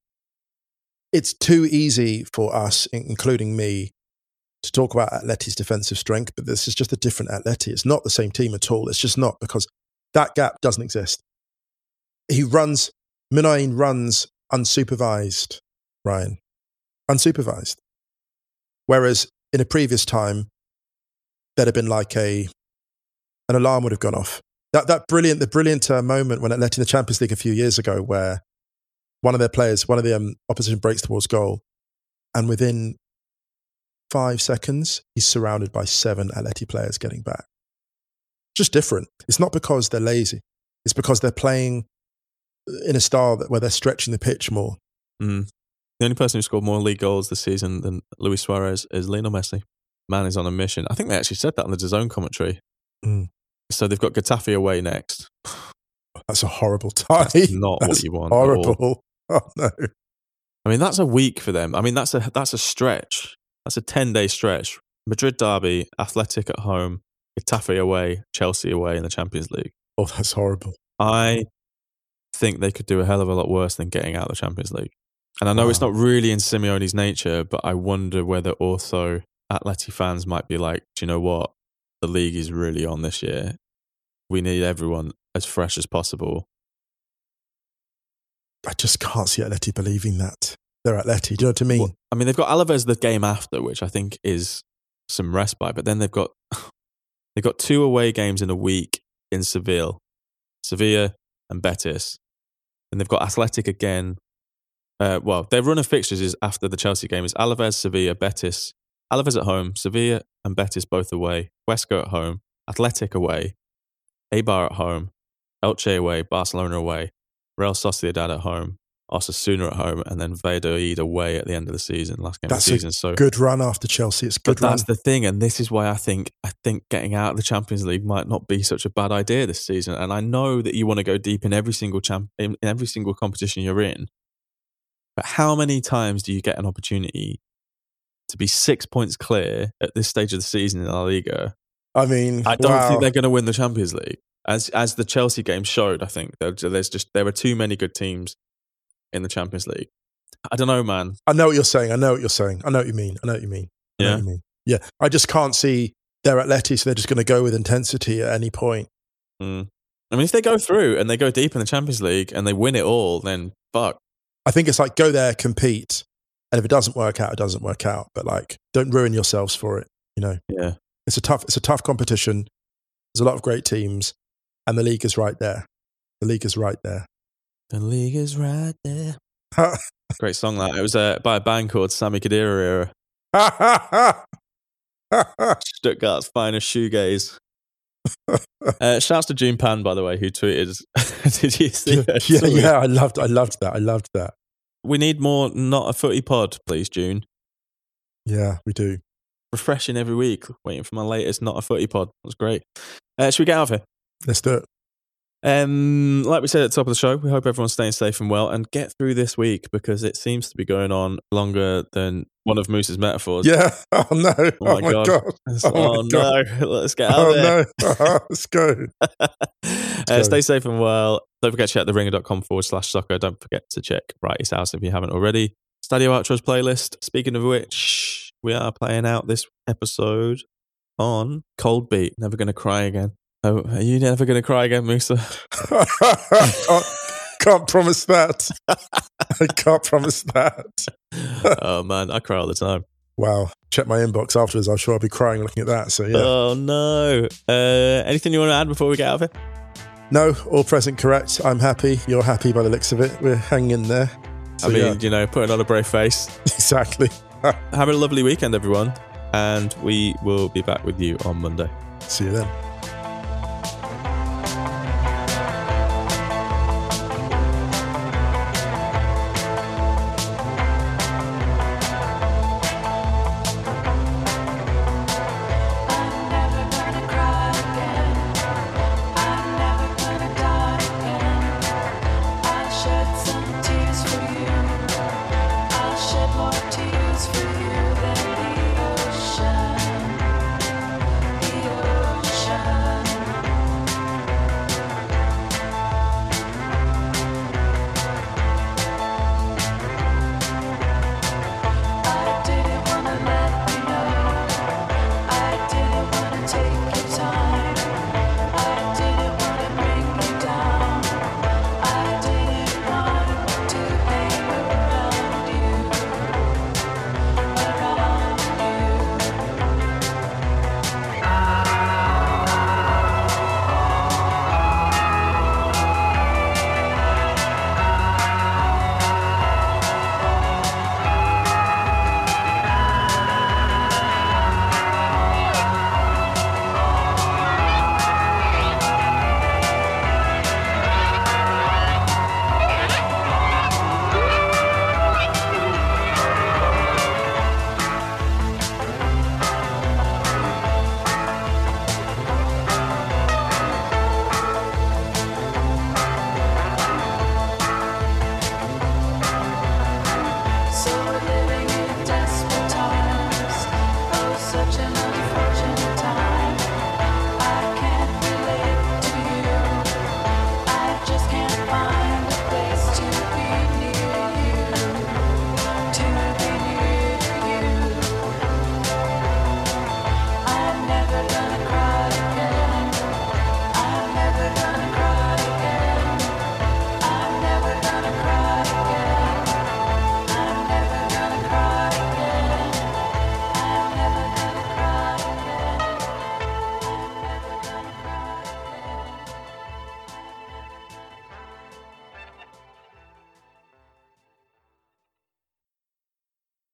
it's too easy for us, including me, to talk about Atleti's defensive strength, but this is just a different Atleti. It's not the same team at all. It's just not, because that gap doesn't exist. He runs, Munain runs unsupervised, Ryan, unsupervised. Whereas in a previous time, there'd have been like a, an alarm would have gone off. That that brilliant, the brilliant uh, moment when Atleti in the Champions League a few years ago, where one of their players, one of the um, opposition breaks towards goal, and within five seconds, he's surrounded by seven Atleti players getting back. Just different. It's not because they're lazy. It's because they're playing in a style that, where they're stretching the pitch more. Mm. The only person who scored more league goals this season than Luis Suarez is Lionel Messi. Man is on a mission. I think they actually said that on the DAZN commentary. Mm. So they've got Getafe away next. That's a horrible tie. That's not That's what you want. At all. horrible. Oh, no. I mean, that's a week for them. I mean, that's a that's a stretch. That's a ten-day stretch. Madrid derby, Athletic at home, Getafe away, Chelsea away in the Champions League. Oh, that's horrible. I think they could do a hell of a lot worse than getting out of the Champions League. And I know Wow. it's not really in Simeone's nature, but I wonder whether also Atleti fans might be like, do you know what? The league is really on this year. We need everyone as fresh as possible. I just can't see Atleti believing that. They're Atleti. Do you know what I mean? Well, I mean, they've got Alaves the game after, which I think is some respite, but then they've got they've got two away games in a week in Seville, Sevilla and Betis. And they've got Athletic again. Uh, well, their run of fixtures is after the Chelsea game is Alaves, Sevilla, Betis. Alaves at home, Sevilla and Betis both away, Huesca at home, Athletic away, Eibar at home, Elche away, Barcelona away, Real Sociedad at home, Osasuna at home, and then Valladolid away at the end of the season, last game That's of the season. A so good run after Chelsea. It's a good but run. That's the thing, and this is why I think I think getting out of the Champions League might not be such a bad idea this season. And I know that you want to go deep in every single champ in, in every single competition you're in. But how many times do you get an opportunity to be six points clear at this stage of the season in La Liga? I mean, I don't wow. think they're going to win the Champions League. As as the Chelsea game showed, I think there's just there are too many good teams in the Champions League. I don't know, man. I know what you're saying. I know what you're saying. I know what you mean. I know what you mean. I know Yeah. what you mean. Yeah. I just can't see they're Atleti, so they're just going to go with intensity at any point. Mm. I mean, if they go through and they go deep in the Champions League and they win it all, then fuck. I think it's like go there, compete, and if it doesn't work out, it doesn't work out. But like, don't ruin yourselves for it. You know, Yeah. it's a tough, it's a tough competition. There's a lot of great teams, and the league is right there. The league is right there. The league is right there. Great song that. It was uh, by a band called Sammy Khedira era. Stuttgart's finest shoegaze. uh, shouts to June Pan, by the way, who tweeted. Did you see that? yeah, yeah, I loved, I loved that. I loved that. We need more Not a Footy pod, please, June. Yeah, we do. Refreshing every week. Waiting for my latest Not a Footy pod. That was great. Uh, should we get out of here? Let's do it. Um, like we said at the top of the show, we hope everyone's staying safe and well, and get through this week because it seems to be going on longer than one of Moose's metaphors. Yeah. Oh no. Oh, Oh, my my god. God. Oh, Oh, my God. no. Let's get out Oh of there. no. Let's go. uh, go. stay safe and well. Don't forget to check theringer.com forward slash soccer. Don't forget to check Righty's House if you haven't already. Stadio Outros playlist. Speaking of which, we are playing out this episode on Cold Beat. Never Gonna Cry Again. Oh, are you never going to cry again, Musa? can't, can't promise that. I can't promise that. Oh, man, I cry all the time. Wow. Check my inbox afterwards. I'm sure I'll be crying looking at that. So, yeah. Oh, no. Uh, anything you want to add before we get out of here? No, all present correct. I'm happy. You're happy by the looks of it. We're hanging in there. So, I mean, yeah. you know, putting on a brave face. Exactly. Have a lovely weekend, everyone. And we will be back with you on Monday. See you then.